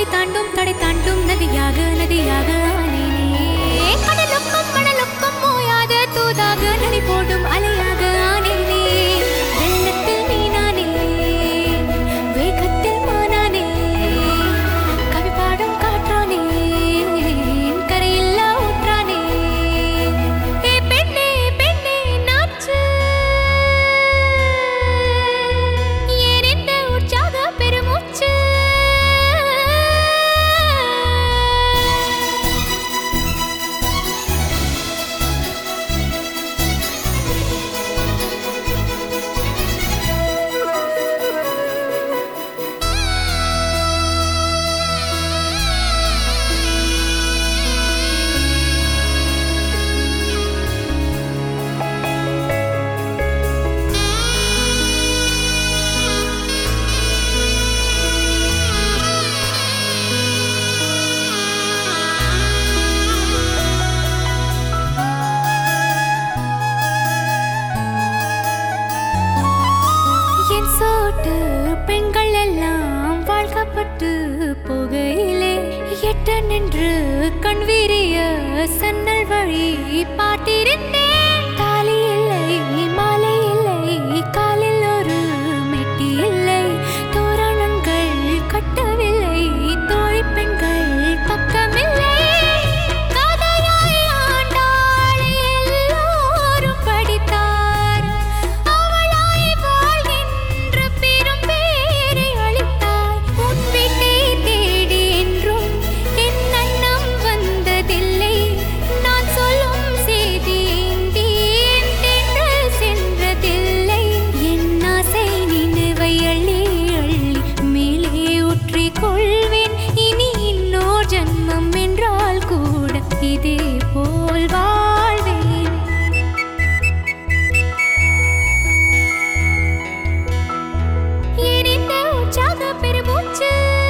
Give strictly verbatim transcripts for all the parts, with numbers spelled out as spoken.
தடை தாண்டும் தடை தாண்டும் நதியாக நதியாக ஆனேனே கடலுக்கும் மணலுக்கும் மோயாத தூதாக நதி போடும் அலையாக ஆனேனே வெள்ளத்தில் மீனானே வேகத்தில் மானானே கவி பாடும் காற்றானே கரையில்லா ஊற்றானே ஏ பெண்ணே பெண்ணே நாச்சு ஏன் இந்த உற்சாக பெருமூச்சு என் சோட்டு பெண்கள் எல்லாம் வாழ்க்கப்பட்டு போகையிலே எட்ட நின்று கண் விரிய சன்னல் வழி பார்த்திருந்தேன் தாலி இல்லை மாலை இல்லை காலில் ஒரு மெட்டி இல்லை தோரணங்கள் கட்டவில்லை தோழி பெண்கள் பக்கமில்லை கதையாய் ஆண்டாளை எல்லோரும் படித்தார் அவளாய் வாழ்கின்ற பெரும் பேரை அளித்தாய் உன் வீட்டை தேடி என்றும் என் அன்னம் வந்ததில்லை நான் சொல்லும் செய்தி ஏந்தி என் தென்றல் சென்றதில்லை என் ஆசை நினைவை அள்ளி அள்ளி மேலே ஊற்றிக் கொள்வேன் இனி இன்னோர் ஜன்மம் என்றால் கூட இதே போல் வாழ்வேன் ஏன் இந்த உற்சாக பெருமூச்சு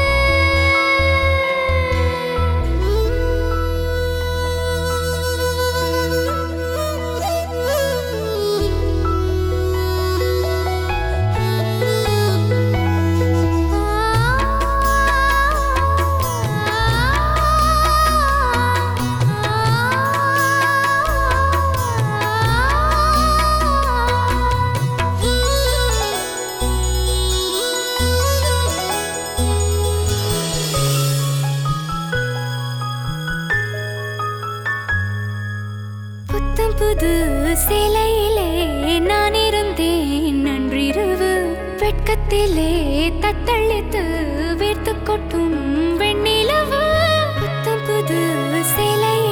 புத்தம் புது சேலையிலே நான் இருந்தேன் நன்றிரவு வெட்கத்திலே தத்தளித்து வீர்த்து கொட்டும் வெண்ணிலவு புத்தம் புது சேலை